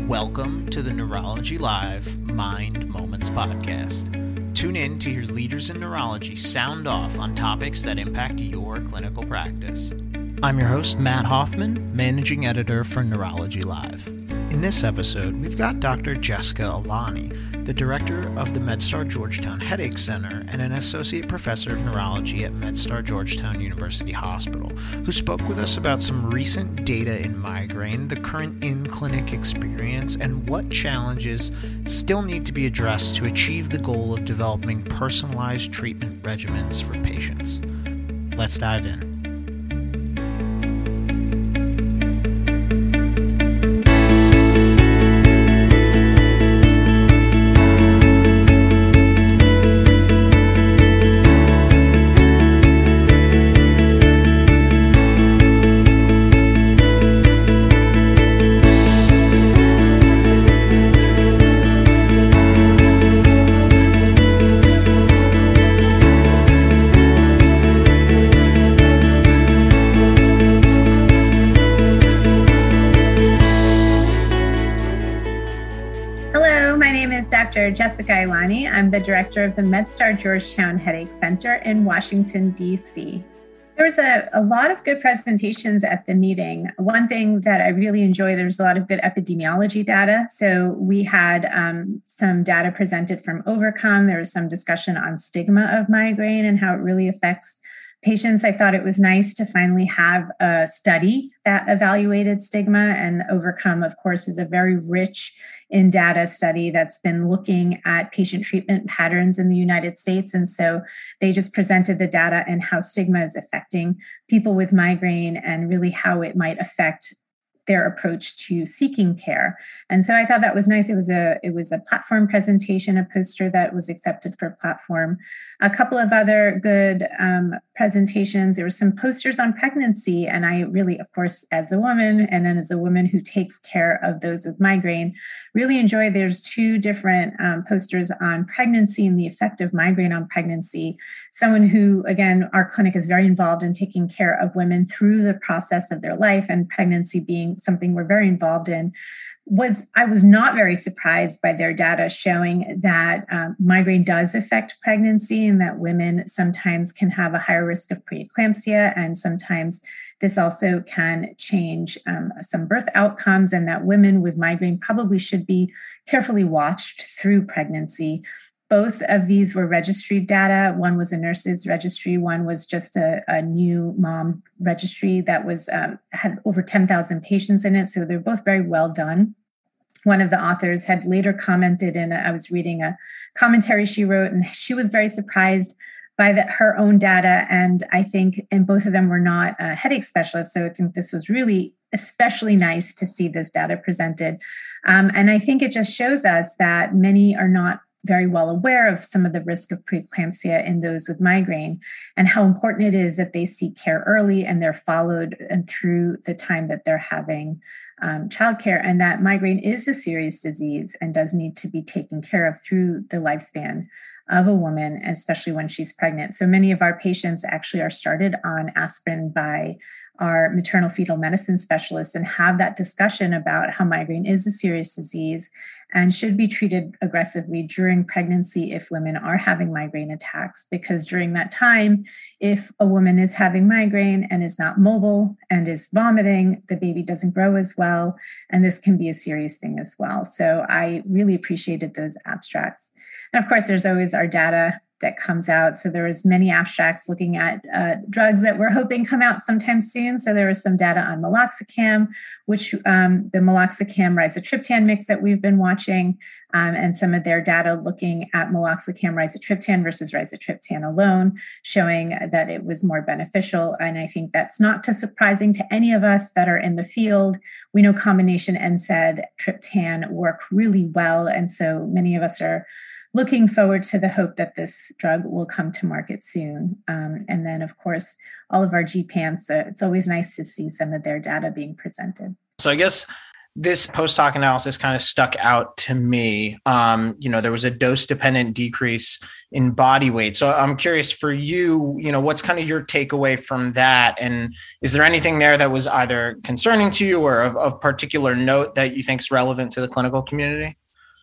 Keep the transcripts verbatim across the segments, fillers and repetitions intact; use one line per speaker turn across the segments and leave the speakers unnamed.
Welcome to the Neurology Live Mind Moments podcast. Tune in to hear leaders in neurology sound off on topics that impact your clinical practice. I'm your host, Matt Hoffman, Managing Editor for Neurology Live. In this episode, we've got Doctor Jessica Alani, the Director of the MedStar Georgetown Headache Center and an Associate Professor of Neurology at MedStar Georgetown University Hospital, who spoke with us about some recent data in migraine, the current in-clinic experience, and what challenges still need to be addressed to achieve the goal of developing personalized treatment regimens for patients. Let's dive in.
Doctor Jessica Alani. I'm the director of the MedStar Georgetown Headache Center in Washington, D C. There was a, a lot of good presentations at the meeting. One thing that I really enjoyed, there's a lot of good epidemiology data. So we had um, some data presented from Overcome. There was some discussion on stigma of migraine and how it really affects patients. I thought it was nice to finally have a study that evaluated stigma, and Overcome, of course, is a very rich in data study that's been looking at patient treatment patterns in the United States. And so they just presented the data and how stigma is affecting people with migraine and really how it might affect their approach to seeking care. And so I thought that was nice. It was a it was a platform presentation, a poster that was accepted for platform. A couple of other good um, presentations. There were some posters on pregnancy. And I really, of course, as a woman and then as a woman who takes care of those with migraine, really enjoy. There's two different um, posters on pregnancy and the effect of migraine on pregnancy. Someone who, again, our clinic is very involved in taking care of women through the process of their life, and pregnancy being something we're very involved in, was I was not very surprised by their data showing that um, migraine does affect pregnancy and that women sometimes can have a higher risk of preeclampsia, and sometimes this also can change um, some birth outcomes, and that women with migraine probably should be carefully watched through pregnancy. Both of these were registry data. One was a nurse's registry. One was just a, a new mom registry that was um, had over ten thousand patients in it. So they're both very well done. One of the authors had later commented in, a, I was reading a commentary she wrote, and she was very surprised by the, her own data. And I think, and both of them were not uh, headache specialists. So I think this was really especially nice to see this data presented. Um, and I think it just shows us that many are not very well aware of some of the risk of preeclampsia in those with migraine, and how important it is that they seek care early and they're followed and through the time that they're having um, childcare, and that migraine is a serious disease and does need to be taken care of through the lifespan of a woman, especially when she's pregnant. So many of our patients actually are started on aspirin by our maternal fetal medicine specialists and have that discussion about how migraine is a serious disease and should be treated aggressively during pregnancy if women are having migraine attacks. Because during that time, if a woman is having migraine and is not mobile and is vomiting, the baby doesn't grow as well, and this can be a serious thing as well. So I really appreciated those abstracts. And of course, there's always our data that comes out. So there was many abstracts looking at uh, drugs that we're hoping come out sometime soon. So there was some data on meloxicam, which um, the meloxicam rizatriptan mix that we've been watching, um, and some of their data looking at meloxicam rizatriptan versus rizatriptan alone, showing that it was more beneficial. And I think that's not too surprising to any of us that are in the field. We know combination N SAID triptan work really well. And so many of us are looking forward to the hope that this drug will come to market soon. Um, and then, of course, all of our G PANs, uh, it's always nice to see some of their data being presented.
So I guess this post hoc analysis kind of stuck out to me. Um, you know, there was a dose dependent decrease in body weight. So I'm curious for you, you know, what's kind of your takeaway from that? And is there anything there that was either concerning to you or of, of particular note that you think is relevant to the clinical community?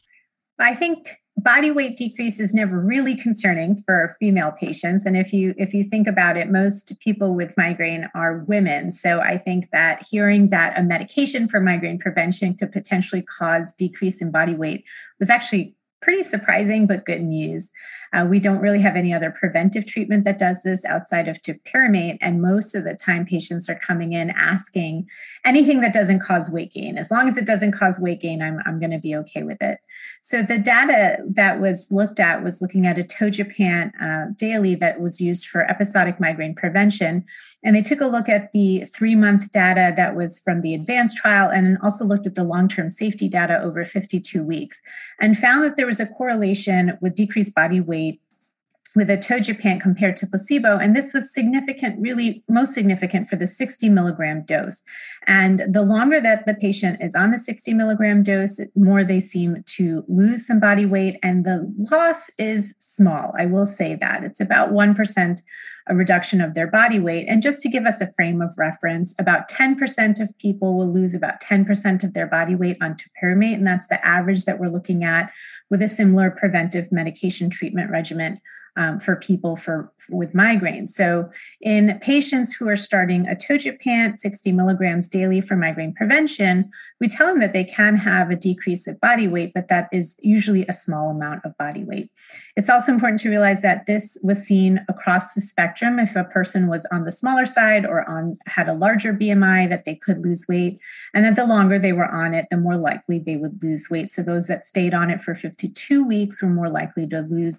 I think body weight decrease is never really concerning for female patients. And if you if you think about it, most people with migraine are women. So I think that hearing that a medication for migraine prevention could potentially cause decrease in body weight was actually pretty surprising, but good news. Uh, we don't really have any other preventive treatment that does this outside of topiramate. And most of the time, patients are coming in asking anything that doesn't cause weight gain. As long as it doesn't cause weight gain, I'm, I'm going to be okay with it. So the data that was looked at was looking at atogepant uh, daily that was used for episodic migraine prevention. And they took a look at the three-month data that was from the advanced trial and also looked at the long-term safety data over fifty-two weeks and found that there was a correlation with decreased body weight with atogepant compared to placebo. And this was significant, really most significant for the sixty milligram dose. And the longer that the patient is on the sixty milligram dose, the more they seem to lose some body weight. And the loss is small. I will say that it's about one percent a reduction of their body weight. And just to give us a frame of reference, about ten percent of people will lose about ten percent of their body weight on topiramate. And that's the average that we're looking at with a similar preventive medication treatment regimen um, for people for, for with migraine. So in patients who are starting atogepant sixty milligrams daily for migraine prevention, we tell them that they can have a decrease of body weight, but that is usually a small amount of body weight. It's also important to realize that this was seen across the spectrum. If a person was on the smaller side or on had a larger B M I, that they could lose weight, and that the longer they were on it, the more likely they would lose weight. So those that stayed on it for fifty-two weeks were more likely to lose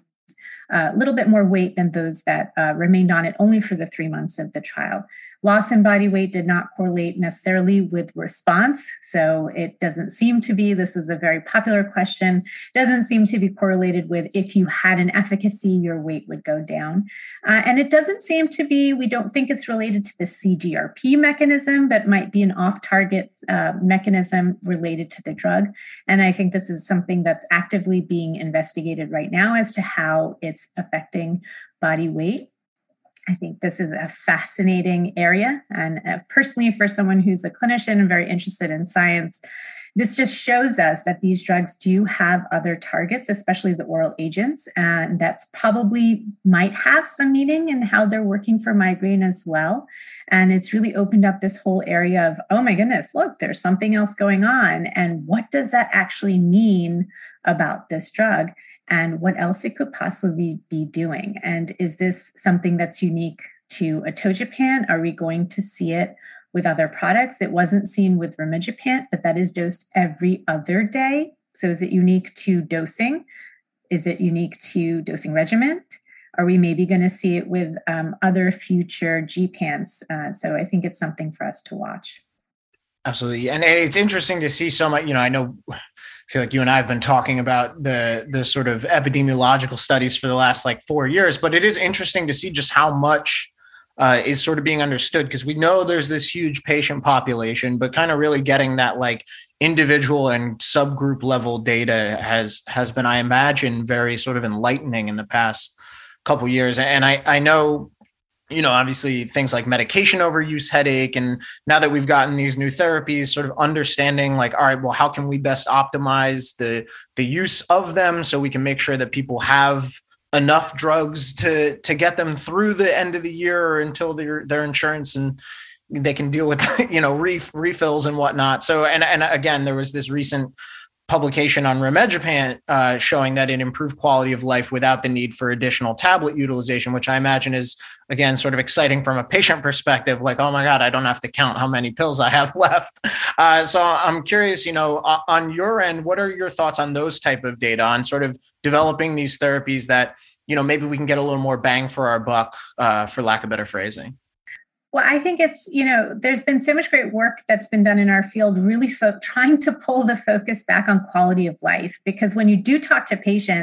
a little bit more weight than those that uh, remained on it only for the three months of the trial. Loss in body weight did not correlate necessarily with response. So it doesn't seem to be, this was a very popular question, doesn't seem to be correlated with if you had an efficacy, your weight would go down. Uh, and it doesn't seem to be, we don't think it's related to the C G R P mechanism that might be an off-target uh, mechanism related to the drug. And I think this is something that's actively being investigated right now as to how it's affecting body weight. I think this is a fascinating area. And uh, personally, for someone who's a clinician and very interested in science, this just shows us that these drugs do have other targets, especially the oral agents. And that's probably might have some meaning in how they're working for migraine as well. And it's really opened up this whole area of, oh my goodness, look, there's something else going on. And what does that actually mean about this drug? And what else it could possibly be doing. And is this something that's unique to atogepant? Are we going to see it with other products? It wasn't seen with rimegepant, but that is dosed every other day. So is it unique to dosing? Is it unique to dosing regimen? Are we maybe going to see it with um, other future gepants? Uh, so I think it's something for us to watch.
Absolutely. And it's interesting to see so much, you know, I know, I feel like you and I have been talking about the, the sort of epidemiological studies for the last like four years, but it is interesting to see just how much uh, is sort of being understood, because we know there's this huge patient population, but kind of really getting that like individual and subgroup level data has, has been, I imagine, very sort of enlightening in the past couple of years. And I, I know, you know, obviously things like medication overuse headache. And now that we've gotten these new therapies, sort of understanding like, all right, well, how can we best optimize the, the use of them so we can make sure that people have enough drugs to, to get them through the end of the year or until their, their insurance and they can deal with, you know, ref, refills and whatnot. So, and, and again, there was this recent publication on rimegepant uh, showing that it improved quality of life without the need for additional tablet utilization, which I imagine is, again, sort of exciting from a patient perspective, like, oh my God, I don't have to count how many pills I have left. Uh, so I'm curious, you know, on your end, what are your thoughts on those type of data on sort of developing these therapies that, you know, maybe we can get a little more bang for our buck, uh, for lack of better phrasing?
Well, I think it's, you know, there's been so much great work that's been done in our field, really fo- trying to pull the focus back on quality of life. Because when you do talk to patients,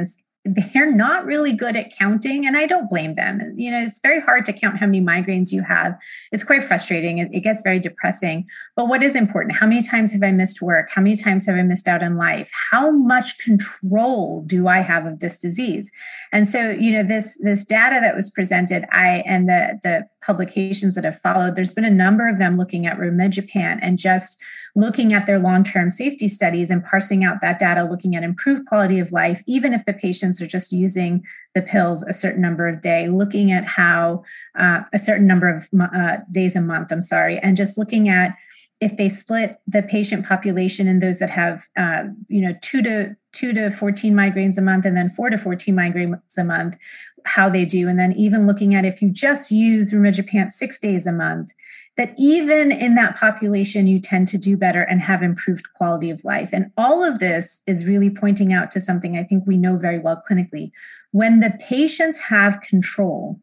they're not really good at counting, and I don't blame them. You know, it's very hard to count how many migraines you have. It's quite frustrating. It, it gets very depressing. But what is important? How many times have I missed work? How many times have I missed out on life? How much control do I have of this disease? And so, you know, this this data that was presented, I and the the publications that have followed, there's been a number of them looking at rimegepant and just looking at their long-term safety studies and parsing out that data, looking at improved quality of life, even if the patients are just using the pills a certain number of days, looking at how uh, a certain number of uh, days a month, I'm sorry, and just looking at if they split the patient population in those that have, uh, you know, two to two to fourteen migraines a month and then four to fourteen migraines a month, how they do. And then even looking at if you just use rimegepant six days a month, that even in that population, you tend to do better and have improved quality of life. And all of this is really pointing out to something I think we know very well clinically. When the patients have control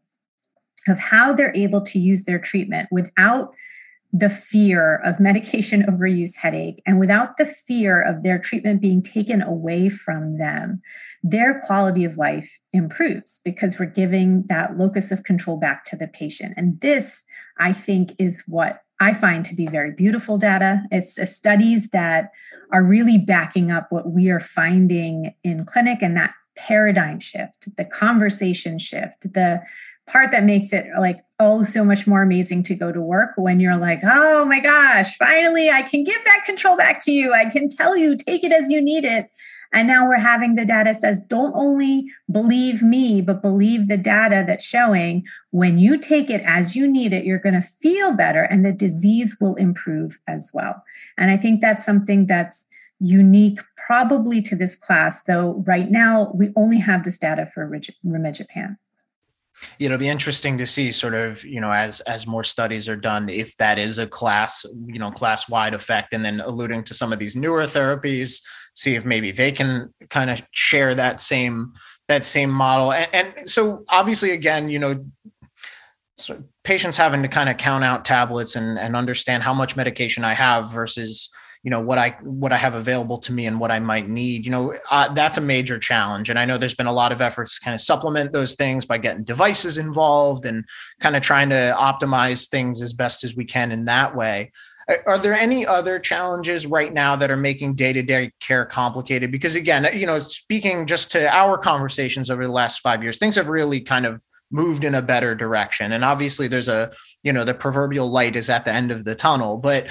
of how they're able to use their treatment without the fear of medication overuse headache and without the fear of their treatment being taken away from them, their quality of life improves because we're giving that locus of control back to the patient. And this, I think, is what I find to be very beautiful data. It's uh, studies that are really backing up what we are finding in clinic, and that paradigm shift, the conversation shift, the part that makes it like, oh, so much more amazing to go to work when you're like, oh my gosh, finally, I can give that control back to you. I can tell you, take it as you need it. And now we're having the data says, don't only believe me, but believe the data that's showing when you take it as you need it, you're going to feel better and the disease will improve as well. And I think that's something that's unique probably to this class, though right now we only have this data for rimegepant.
It'll be interesting to see sort of, you know, as as more studies are done, if that is a class, you know, class-wide effect, and then alluding to some of these newer therapies, see if maybe they can kind of share that same that same model. And, and so obviously, again, you know, so patients having to kind of count out tablets and, and understand how much medication I have versus, you know, what I what I have available to me and what I might need, you know, uh, that's a major challenge. And I know there's been a lot of efforts to kind of supplement those things by getting devices involved and kind of trying to optimize things as best as we can in that way. Are there any other challenges right now that are making day-to-day care complicated? Because again, you know, speaking just to our conversations over the last five years, things have really kind of moved in a better direction. And obviously there's a, you know, the proverbial light is at the end of the tunnel, but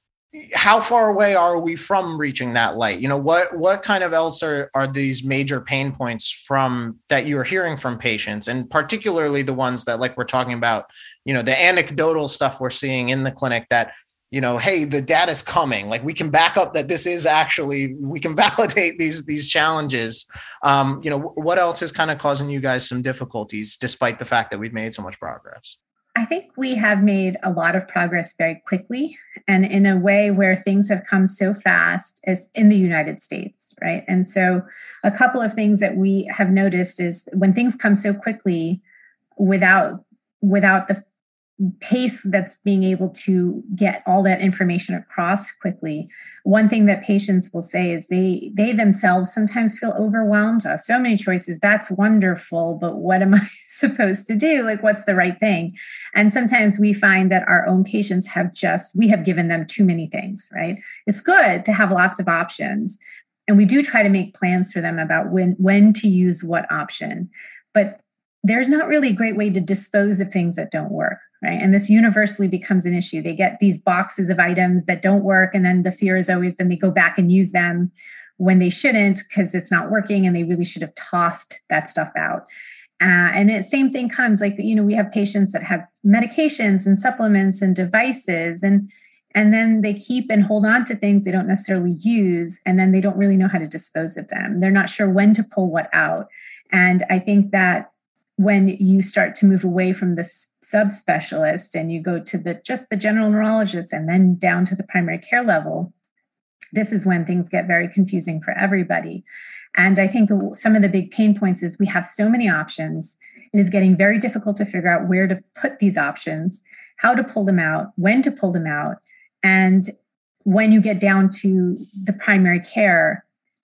how far away are we from reaching that light? You know, what what kind of else are, are these major pain points from that you're hearing from patients, and particularly the ones that, like we're talking about, you know, the anecdotal stuff we're seeing in the clinic that, you know, hey, the data's coming, like we can back up that this is actually, we can validate these these challenges. Um, you know, what else is kind of causing you guys some difficulties despite the fact that we've made so much progress?
I think we have made a lot of progress very quickly and in a way where things have come so fast as in the United States, right? And so a couple of things that we have noticed is when things come so quickly without, without the pace that's being able to get all that information across quickly. One thing that patients will say is they they themselves sometimes feel overwhelmed. Oh, so many choices. That's wonderful, but what am I supposed to do? Like, what's the right thing? And sometimes we find that our own patients have just, we have given them too many things, right? It's good to have lots of options. And we do try to make plans for them about when, when to use what option. But there's not really a great way to dispose of things that don't work, right? And this universally becomes an issue. They get these boxes of items that don't work, and then the fear is always then they go back and use them when they shouldn't because it's not working, and they really should have tossed that stuff out. Uh, and the same thing comes like, you know, we have patients that have medications and supplements and devices, and and then they keep and hold on to things they don't necessarily use, and then they don't really know how to dispose of them. They're not sure when to pull what out. And I think that when you start to move away from the subspecialist and you go to the just the general neurologist and then down to the primary care level, this is when things get very confusing for everybody. And I think some of the big pain points is we have so many options. It is getting very difficult to figure out where to put these options, how to pull them out, when to pull them out. And when you get down to the primary care,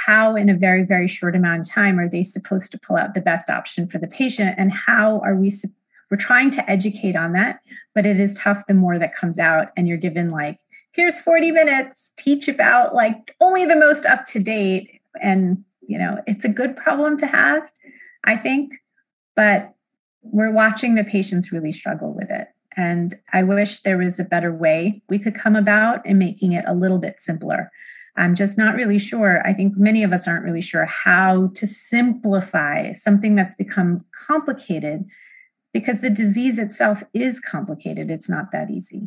how in a very, very short amount of time are they supposed to pull out the best option for the patient, and how are we, we're trying to educate on that, but it is tough the more that comes out and you're given like, here's forty minutes, teach about like only the most up to date. And, you know, it's a good problem to have, I think, but we're watching the patients really struggle with it. And I wish there was a better way we could come about in making it a little bit simpler. I'm just not really sure. I think many of us aren't really sure how to simplify something that's become complicated, because the disease itself is complicated. It's not that easy.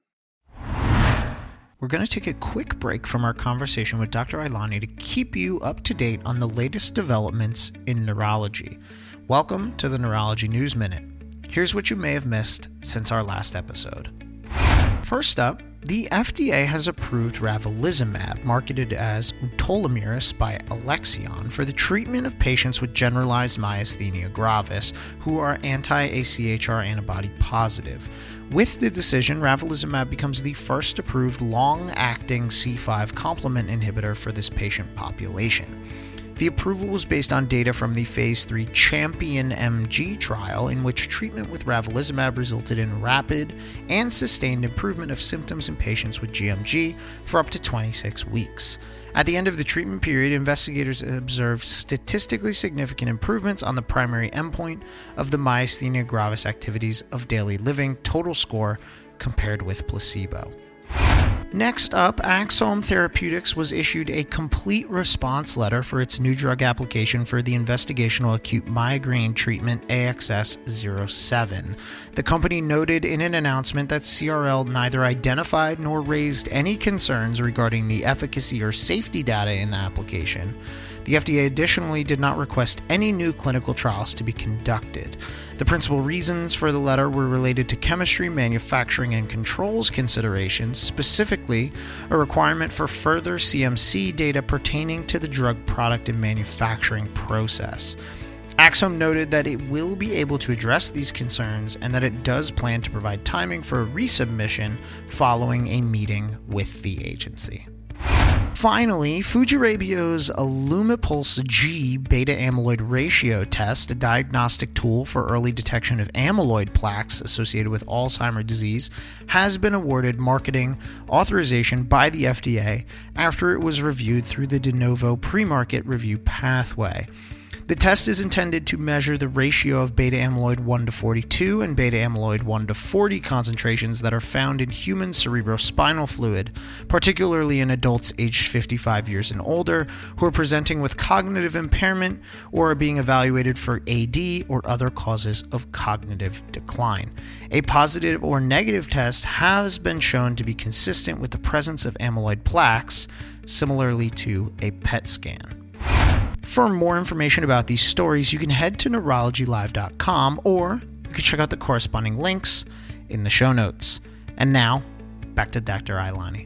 We're going to take a quick break from our conversation with Doctor Ailani to keep you up to date on the latest developments in neurology. Welcome to the Neurology News Minute. Here's what you may have missed since our last episode. First up, the F D A has approved ravulizumab, marketed as Utolamiris by Alexion, for the treatment of patients with generalized myasthenia gravis who are anti-A C H R antibody positive. With the decision, ravulizumab becomes the first approved long-acting C five complement inhibitor for this patient population. The approval was based on data from the phase three Champion M G trial, in which treatment with ravulizumab resulted in rapid and sustained improvement of symptoms in patients with G M G for up to twenty-six weeks. At the end of the treatment period, investigators observed statistically significant improvements on the primary endpoint of the myasthenia gravis activities of daily living total score compared with placebo. Next up, Axsome Therapeutics was issued a complete response letter for its new drug application for the investigational acute migraine treatment A X S zero seven. The company noted in an announcement that C R L neither identified nor raised any concerns regarding the efficacy or safety data in the application. The F D A additionally did not request any new clinical trials to be conducted. The principal reasons for the letter were related to chemistry, manufacturing, and controls considerations, specifically a requirement for further C M C data pertaining to the drug product and manufacturing process. Axsome noted that it will be able to address these concerns and that it does plan to provide timing for a resubmission following a meeting with the agency. Finally, Fujirabio's Lumipulse G beta-amyloid ratio test, a diagnostic tool for early detection of amyloid plaques associated with Alzheimer's disease, has been awarded marketing authorization by the F D A after it was reviewed through the de novo pre-market review pathway. The test is intended to measure the ratio of beta-amyloid one to forty-two and beta-amyloid one to forty concentrations that are found in human cerebrospinal fluid, particularly in adults aged fifty-five years and older who are presenting with cognitive impairment or are being evaluated for A D or other causes of cognitive decline. A positive or negative test has been shown to be consistent with the presence of amyloid plaques, similarly to a P E T scan. For more information about these stories, you can head to neurology live dot com, or you can check out the corresponding links in the show notes. And now, back to Doctor Ailani.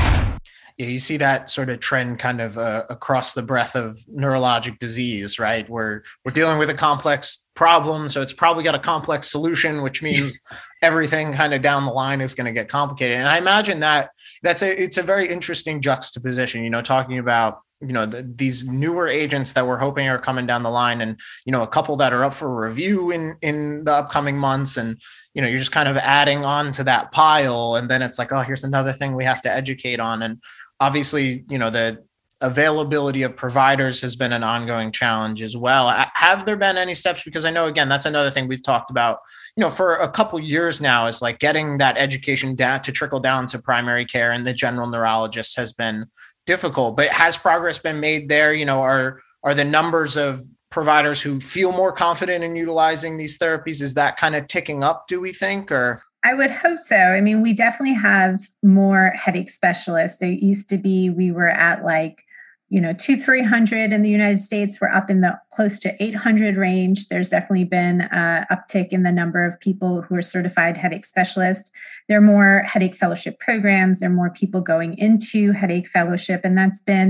Yeah, you see that sort of trend kind of uh, across the breadth of neurologic disease, right? We're, we're dealing with a complex problem, so it's probably got a complex solution, which means everything kind of down the line is going to get complicated. And I imagine that that's a, it's a very interesting juxtaposition, you know, talking about you know, the, these newer agents that we're hoping are coming down the line, and, you know, a couple that are up for review in, in the upcoming months. And, you know, you're just kind of adding on to that pile. And then it's like, oh, here's another thing we have to educate on. And obviously, you know, the availability of providers has been an ongoing challenge as well. Have there been any steps? Because I know, again, that's another thing we've talked about, you know, for a couple years now, is like getting that education down to trickle down to primary care and the general neurologists has been difficult, but has progress been made there? You know, are are the numbers of providers who feel more confident in utilizing these therapies, is that kind of ticking up, do we think? Or
I would hope so. I mean, we definitely have more headache specialists. There used to be, we were at like, you know, two, three hundred in the United States. We're up in the close to eight hundred range. There's definitely been an uptick in the number of people who are certified headache specialists. There are more headache fellowship programs. There are more people going into headache fellowship. And that's been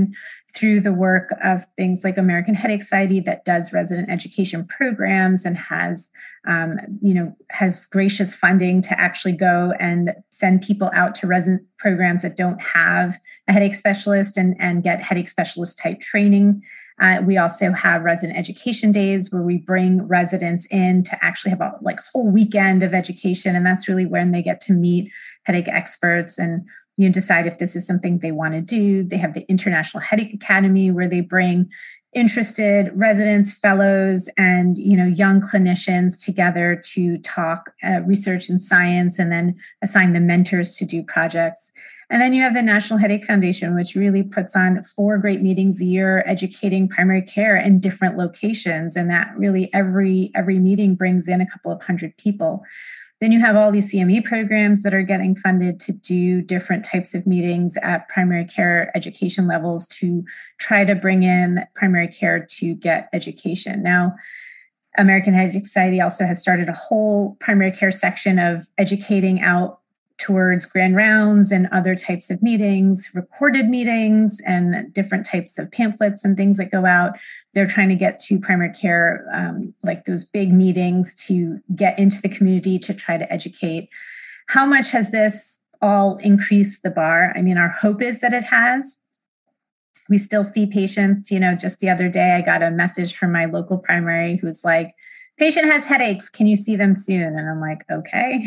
through the work of things like American Headache Society that does resident education programs and has, um, you know, has gracious funding to actually go and send people out to resident programs that don't have a headache specialist and, and get headache specialist type training. Uh, we also have resident education days where we bring residents in to actually have a like whole weekend of education. And that's really when they get to meet headache experts and you know, decide if this is something they want to do. They have the International Headache Academy where they bring interested residents, fellows, and you know, young clinicians together to talk uh, research and science, and then assign the mentors to do projects. And then you have the National Headache Foundation, which really puts on four great meetings a year, educating primary care in different locations. And that really every every meeting brings in a couple of hundred people. Then you have all these C M E programs that are getting funded to do different types of meetings at primary care education levels to try to bring in primary care to get education. Now, American Headache Society also has started a whole primary care section of educating out towards grand rounds and other types of meetings, recorded meetings, and different types of pamphlets and things that go out. They're trying to get to primary care, um, like those big meetings to get into the community to try to educate. How much has this all increased the bar? I mean, our hope is that it has. We still see patients, you know, just the other day, I got a message from my local primary who's like, patient has headaches. Can you see them soon? And I'm like, okay.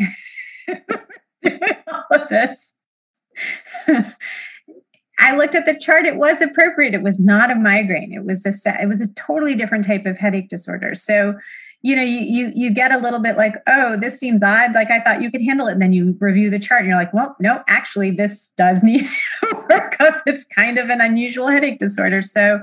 all of this. I looked at the chart. It was appropriate. It was not a migraine. It was a it was a totally different type of headache disorder. So, you know, you you you get a little bit like, oh, this seems odd. Like I thought you could handle it. And then you review the chart and you're like, well, no, actually, this does need workup. It's kind of an unusual headache disorder. So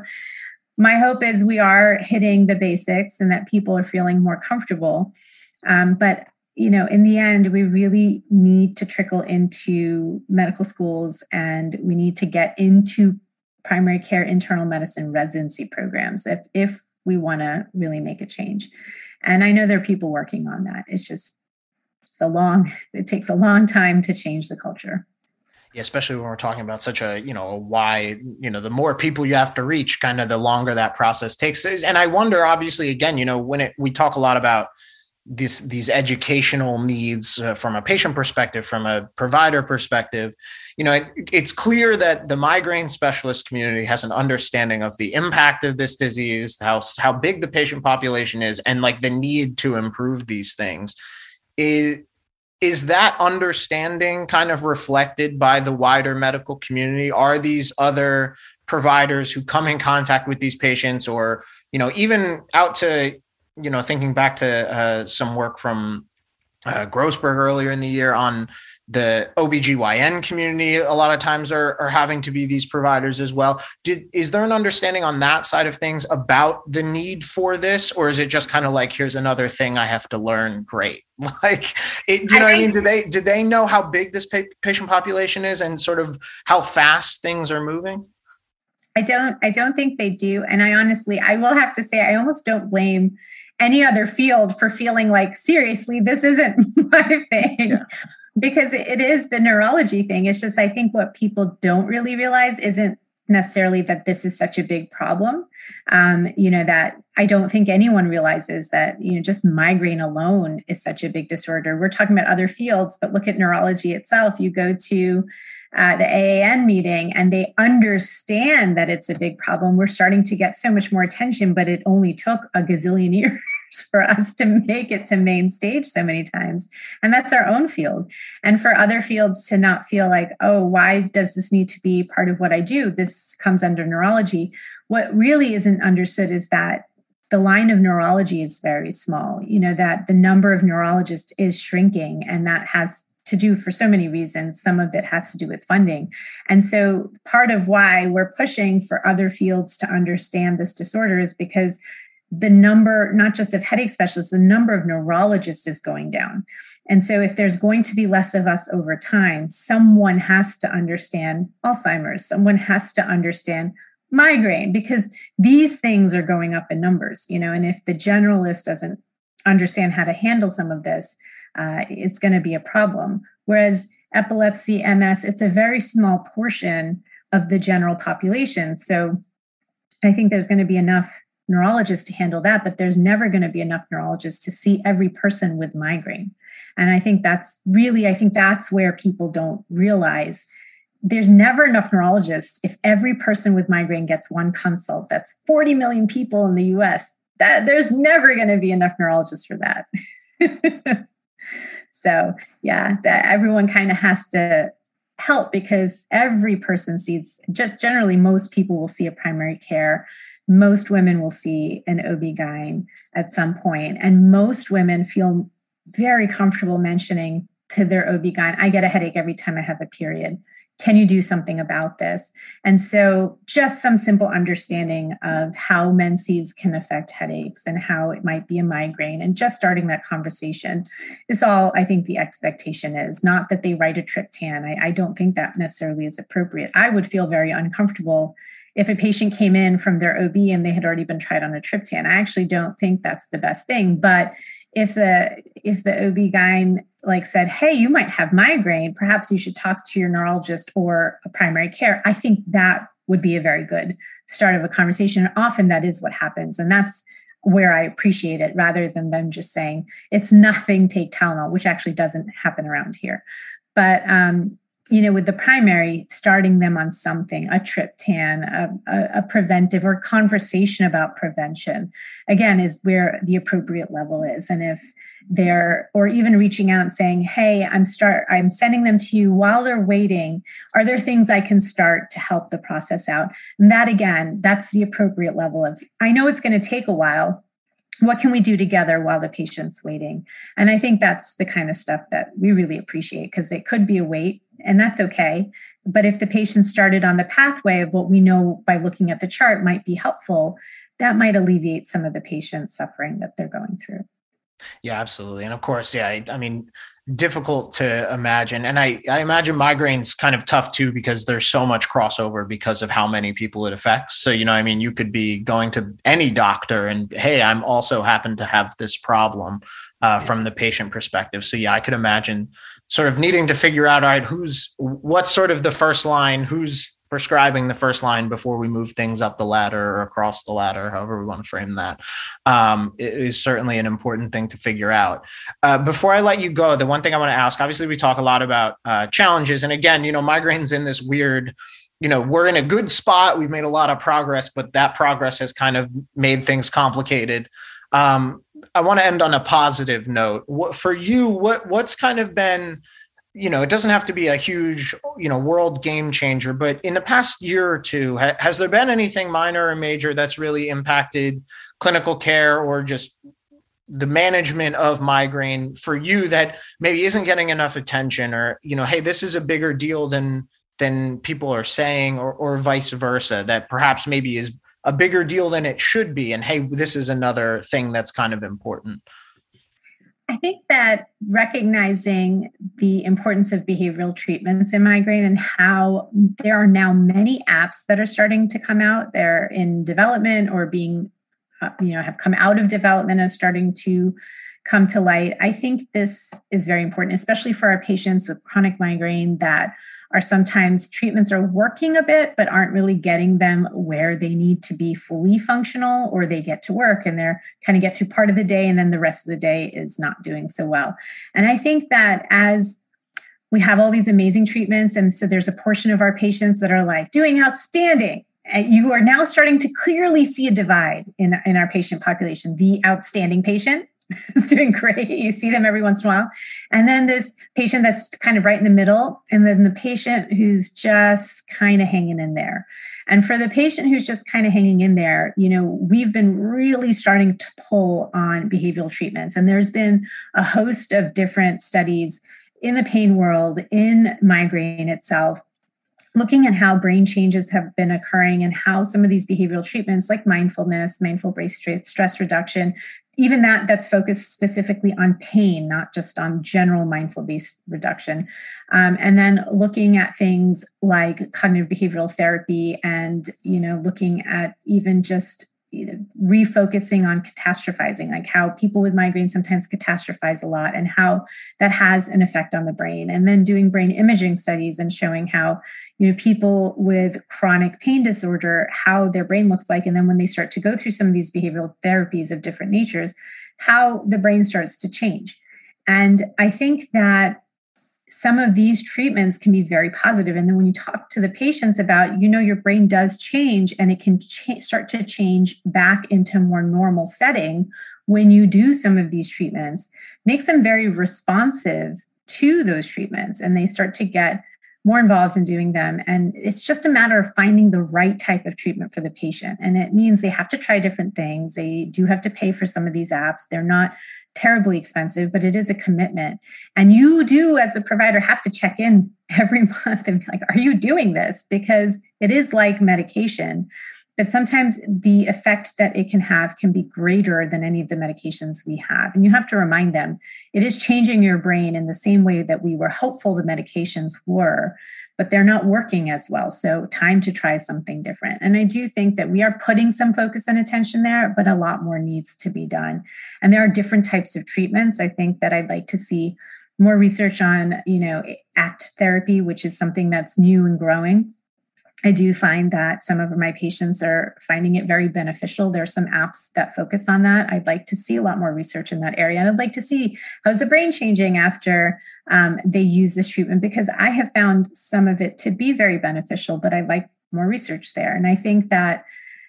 my hope is we are hitting the basics and that people are feeling more comfortable. Um, but you know, in the end, we really need to trickle into medical schools and we need to get into primary care internal medicine residency programs if, if we want to really make a change. And I know there are people working on that. It's just, it's a long, it takes a long time to change the culture.
Yeah, especially when we're talking about such a, you know, a wide, you know, the more people you have to reach, kind of the longer that process takes. And I wonder, obviously, again, you know, when it, we talk a lot about This, these educational needs uh, from a patient perspective, from a provider perspective, you know, it, it's clear that the migraine specialist community has an understanding of the impact of this disease, how, how big the patient population is, and like the need to improve these things. Is, is that understanding kind of reflected by the wider medical community? Are these other providers who come in contact with these patients, or, you know, even out to, you know, thinking back to uh, some work from uh, Grossberg earlier in the year on the O B G Y N community, a lot of times are, are having to be these providers as well. Did, is there an understanding on that side of things about the need for this? Or is it just kind of like, here's another thing I have to learn? Great. Like, it, do you know what I mean? Do they, do they know how big this pa- patient population is and sort of how fast things are moving?
I don't, I don't think they do. And I honestly, I will have to say, I almost don't blame any other field for feeling like, seriously, this isn't my thing, yeah. Because it is the neurology thing. It's just, I think what people don't really realize isn't necessarily that this is such a big problem. Um, you know, that I don't think anyone realizes that, you know, just migraine alone is such a big disorder. We're talking about other fields, but look at neurology itself. You go to Uh, the A A N meeting and they understand that it's a big problem. We're starting to get so much more attention, but it only took a gazillion years for us to make it to main stage so many times. And that's our own field. And for other fields to not feel like, oh, why does this need to be part of what I do? This comes under neurology. What really isn't understood is that the line of neurology is very small, you know, that the number of neurologists is shrinking, and that has to do for so many reasons. Some of it has to do with funding. And so part of why we're pushing for other fields to understand this disorder is because the number, not just of headache specialists, the number of neurologists is going down. And so if there's going to be less of us over time, someone has to understand Alzheimer's, someone has to understand migraine, because these things are going up in numbers, you know, and if the generalist doesn't understand how to handle some of this, Uh, it's going to be a problem. Whereas epilepsy, M S, it's a very small portion of the general population. So I think there's going to be enough neurologists to handle that, but there's never going to be enough neurologists to see every person with migraine. And I think that's really, I think that's where people don't realize there's never enough neurologists. If every person with migraine gets one consult, that's forty million people in the U S. That there's never going to be enough neurologists for that. So yeah, that everyone kind of has to help, because every person sees, just generally most people will see a primary care. Most women will see an O B G Y N at some point, and most women feel very comfortable mentioning to their O B G Y N, I get a headache every time I have a period. Can you do something about this? And so just some simple understanding of how menses can affect headaches and how it might be a migraine, and just starting that conversation is all I think the expectation is. Not that they write a triptan. I, I don't think that necessarily is appropriate. I would feel very uncomfortable if a patient came in from their O B and they had already been tried on a triptan. I actually don't think that's the best thing. But if the if the O B G Y N like said, hey, you might have migraine, perhaps you should talk to your neurologist or a primary care, I think that would be a very good start of a conversation. And often that is what happens. And that's where I appreciate it, rather than them just saying, it's nothing, take Tylenol, which actually doesn't happen around here. But um, you know, with the primary, starting them on something, a triptan, a, a, a preventive or conversation about prevention, again, is where the appropriate level is. And if they're, or even reaching out and saying, hey, I'm start, I'm sending them to you while they're waiting. Are there things I can start to help the process out? And that, again, that's the appropriate level of, I know it's going to take a while. What can we do together while the patient's waiting? And I think that's the kind of stuff that we really appreciate, because it could be a wait, and that's okay. But if the patient started on the pathway of what we know by looking at the chart might be helpful, that might alleviate some of the patient's suffering that they're going through.
Yeah, absolutely. And of course, yeah, I, I mean, difficult to imagine. And I, I imagine migraine's kind of tough too, because there's so much crossover because of how many people it affects. So, you know, I mean, you could be going to any doctor and, hey, I'm also happen to have this problem uh, from the patient perspective. So yeah, I could imagine sort of needing to figure out, all right, who's, what's sort of the first line, who's prescribing the first line before we move things up the ladder or across the ladder, however we want to frame that, um, is certainly an important thing to figure out. Uh, before I let you go, the one thing I want to ask, obviously we talk a lot about uh, challenges. And again, you know, migraine's in this weird, you know, we're in a good spot. We've made a lot of progress, but that progress has kind of made things complicated. Um, I want to end on a positive note. What, for you, what what's kind of been, you know, it doesn't have to be a huge, you know, world game changer, but in the past year or two, ha- has there been anything minor or major that's really impacted clinical care or just the management of migraine for you that maybe isn't getting enough attention, or, you know, hey, this is a bigger deal than than people are saying, or, or vice versa, that perhaps maybe is a bigger deal than it should be, and hey, this is another thing that's kind of important?
I think that recognizing the importance of behavioral treatments in migraine, and how there are now many apps that are starting to come out. They're in development or being, uh, you know, have come out of development and starting to come to light. I think this is very important, especially for our patients with chronic migraine that are sometimes treatments are working a bit, but aren't really getting them where they need to be fully functional, or they get to work and they're kind of get through part of the day and then the rest of the day is not doing so well. And I think that as we have all these amazing treatments, and so there's a portion of our patients that are like doing outstanding, and you are now starting to clearly see a divide in, in our patient population. The outstanding patient is doing great. You see them every once in a while. And then this patient that's kind of right in the middle, and then the patient who's just kind of hanging in there. And for the patient who's just kind of hanging in there, you know, we've been really starting to pull on behavioral treatments. And there's been a host of different studies in the pain world, in migraine itself, looking at how brain changes have been occurring and how some of these behavioral treatments like mindfulness, mindful-based stress reduction, even that that's focused specifically on pain, not just on general mindful-based reduction. Um, and then looking at things like cognitive behavioral therapy, and, you know, looking at even just, you know, refocusing on catastrophizing, like how people with migraine sometimes catastrophize a lot and how that has an effect on the brain. And then doing brain imaging studies and showing how, you know, people with chronic pain disorder, how their brain looks like. And then when they start to go through some of these behavioral therapies of different natures, how the brain starts to change. And I think that some of these treatments can be very positive. And then when you talk to the patients about, you know, your brain does change and it can cha- start to change back into a more normal setting when you do some of these treatments, makes them very responsive to those treatments. And they start to get more involved in doing them. And it's just a matter of finding the right type of treatment for the patient. And it means they have to try different things. They do have to pay for some of these apps. They're not terribly expensive, but it is a commitment. And you do, as a provider, have to check in every month and be like, are you doing this? Because it is like medication. But sometimes the effect that it can have can be greater than any of the medications we have. And you have to remind them, it is changing your brain in the same way that we were hopeful the medications were, but they're not working as well. So time to try something different. And I do think that we are putting some focus and attention there, but a lot more needs to be done. And there are different types of treatments. I think that I'd like to see more research on, you know, ACT therapy, which is something that's new and growing. I do find that some of my patients are finding it very beneficial. There are some apps that focus on that. I'd like to see a lot more research in that area. And I'd like to see how's the brain changing after um, they use this treatment, because I have found some of it to be very beneficial, but I'd like more research there. And I think that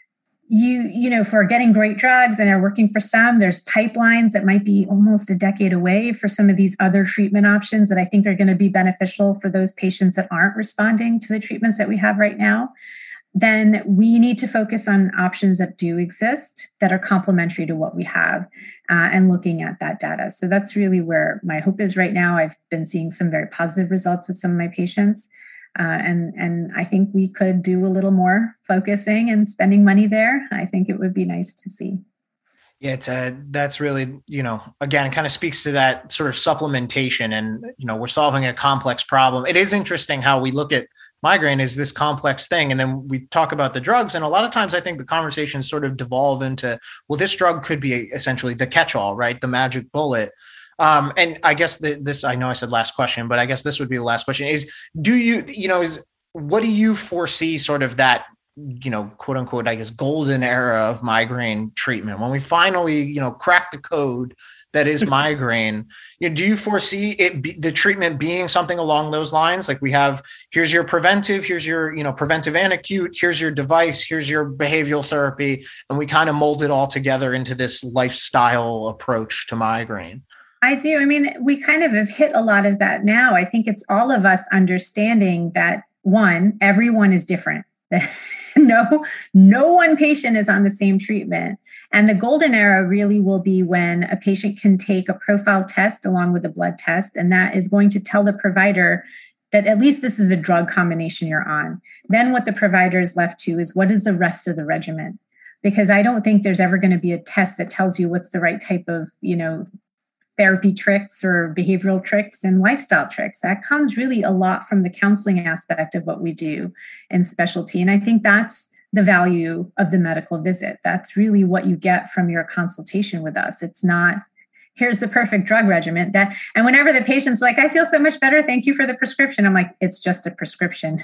you, you know, for getting great drugs and are working for some, there's pipelines that might be almost a decade away for some of these other treatment options that I think are going to be beneficial for those patients that aren't responding to the treatments that we have right now. Then we need to focus on options that do exist that are complementary to what we have uh, and looking at that data. So that's really where my hope is right now. I've been seeing some very positive results with some of my patients. Uh, and and I think we could do a little more focusing and spending money there. I think it would be nice to see.
Yeah, it's a, that's really, you know, again, it kind of speaks to that sort of supplementation and, you know, we're solving a complex problem. It is interesting how we look at migraine as this complex thing. And then we talk about the drugs. And a lot of times I think the conversations sort of devolve into, well, this drug could be essentially the catch-all, right? The magic bullet. Um, and I guess the, this, I know I said last question, but I guess this would be the last question is, do you, you know, is what do you foresee sort of that, you know, quote unquote, I guess, golden era of migraine treatment when we finally, you know, crack the code that is migraine? You know, do you foresee it, be, the treatment being something along those lines? Like we have, here's your preventive, here's your, you know, preventive and acute, here's your device, here's your behavioral therapy. And we kind of mold it all together into this lifestyle approach to migraine.
I do. I mean, we kind of have hit a lot of that now. I think it's all of us understanding that, one, everyone is different. no, no one patient is on the same treatment. And the golden era really will be when a patient can take a profile test along with a blood test, and that is going to tell the provider that at least this is the drug combination you're on. Then what the provider is left to is what is the rest of the regimen? Because I don't think there's ever going to be a test that tells you what's the right type of, you know, therapy tricks or behavioral tricks and lifestyle tricks. That comes really a lot from the counseling aspect of what we do in specialty. And I think that's the value of the medical visit. That's really what you get from your consultation with us. It's not, here's the perfect drug regimen. That, and whenever the patient's like, I feel so much better, thank you for the prescription. I'm like, it's just a prescription.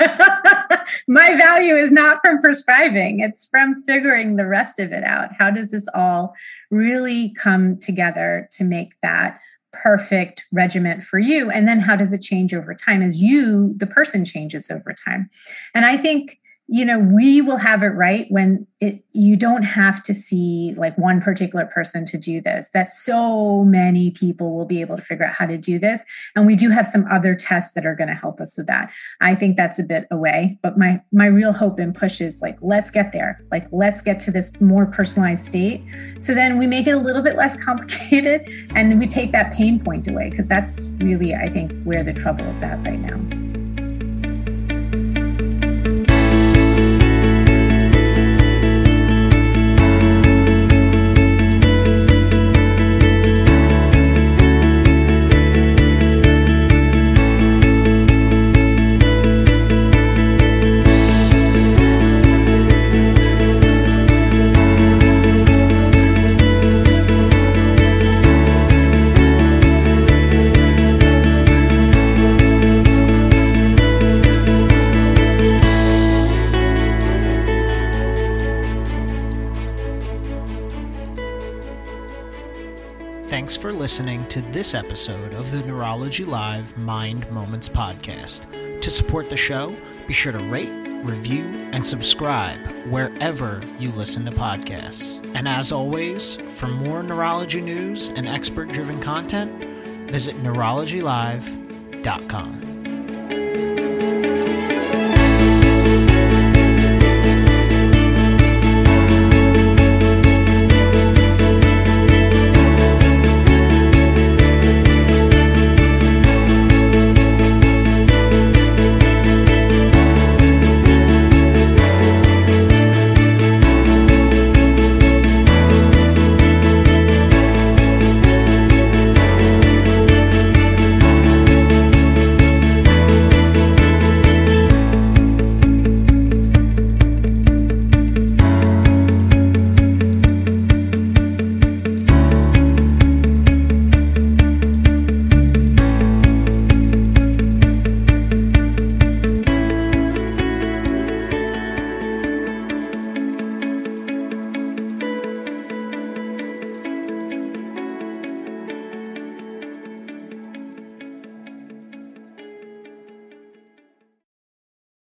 My value is not from prescribing. It's from figuring the rest of it out. How does this all really come together to make that perfect regimen for you? And then how does it change over time as you, the person, changes over time? And I think, you know, we will have it right when it, you don't have to see like one particular person to do this, that so many people will be able to figure out how to do this. And we do have some other tests that are going to help us with that. I think that's a bit away, but my, my real hope and push is like, let's get there. Like, let's get to this more personalized state. So then we make it a little bit less complicated and we take that pain point away, because that's really, I think, where the trouble is at right now.
thanks for listening to this episode of the Neurology Live Mind Moments podcast. To support the show, be sure to rate, review, and subscribe wherever you listen to podcasts. And as always, for more neurology news and expert-driven content, visit neurology live dot com.